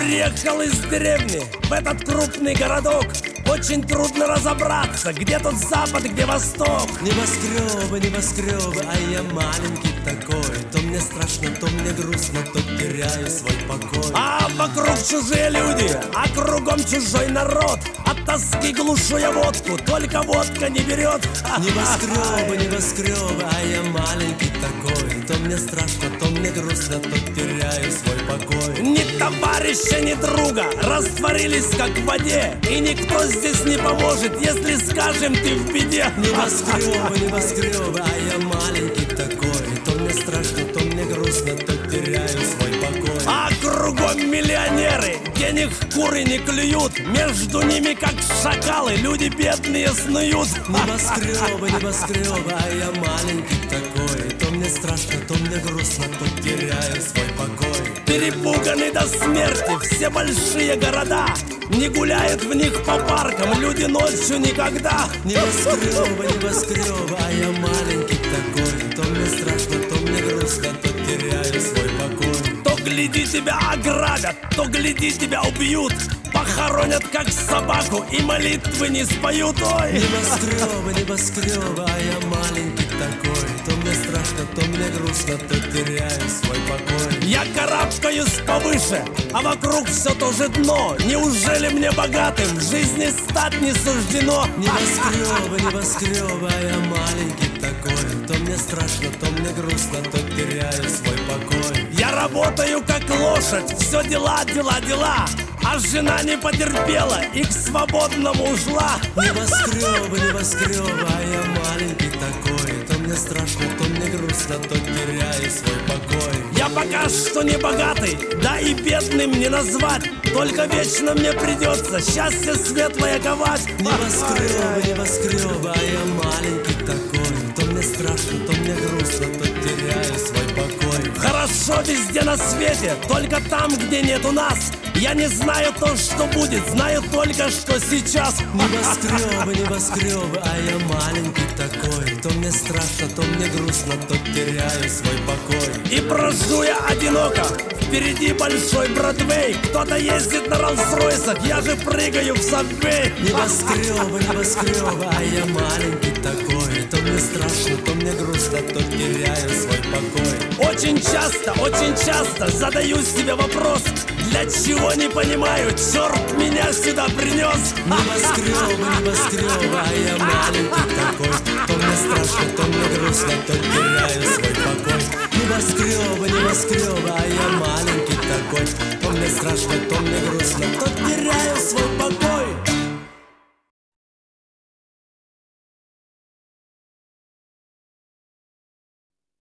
Приехал из деревни в этот крупный городок. Очень трудно разобраться, где тут запад, где восток. Небоскребы, небоскребы, а я маленький такой. То мне страшно, то мне грустно, то теряю свой покой. А вокруг чужие люди, а кругом чужой народ. От тоски глушу я водку, только водка не берет. Небоскребы, небоскребы, а я маленький такой. То мне страшно, то мне грустно, то теряю свой покой. Ни товарища, ни друга растворились как в воде. И никто здесь не поможет, если скажем, ты в беде. Небоскребы, небоскребы, а я маленький такой. То мне страшно, то мне грустно, то теряю свой покой. А кругом миллионеры, денег куры не клюют. Между ними, как шакалы, люди бедные снуют. Небоскребы, небоскребы, а я маленький такой. То мне страшно, то мне грустно, то теряю свой покой. Перепуганы до смерти все большие города. Не гуляют в них по паркам люди ночью никогда. Небоскребы, небоскребы, а я маленький такой. То мне страшно, то мне грустно, то теряю свой покой. То гляди тебя ограбят, то гляди тебя убьют. Похоронят как собаку и молитвы не споют. Ой! Небоскребы, небоскребы, а я маленький такой. То мне страшно, то мне грустно, то теряю свой покой. Я карабкаюсь повыше, а вокруг все то же дно. Неужели мне богатым в жизни стать не суждено? Небоскребы, небоскребы, а я маленький такой. То мне страшно, то мне грустно, то теряю свой покой. Я работаю как лошадь, все дела, дела, дела. А жена не потерпела и к свободному ушла. Небоскребы, небоскребы, а я маленький такой. То мне страшно, то мне грустно, то теряю свой покой. Я пока что не богатый, да и бедным не назвать. Только вечно мне придется счастье светлое ковать. Небоскребы, небоскребы, а я маленький такой. То мне страшно, то мне грустно, то теряю свой покой. Хорошо везде на свете, только там, где нету нас. Я не знаю то, что будет, знаю только, что сейчас. Небоскребы, небоскребы, а я маленький такой. То мне страшно, то мне грустно, то теряю свой покой. И брожу я одиноко, впереди большой Бродвей. Кто-то ездит на Роллс-Ройсах, я же прыгаю в Сабвей. Небоскребы, небоскребы, а я маленький такой. То мне страшно, то мне грустно, то теряю свой покой. Очень часто задаю себе вопрос: для чего не понимаю, черт меня сюда принес. Небоскребы, небоскребы, а я маленький такой. То мне страшно, то мне грустно, то теряю свой покой. Небоскребы, небоскребы, а я маленький такой. То мне страшно, то мне грустно, то теряю свой покой.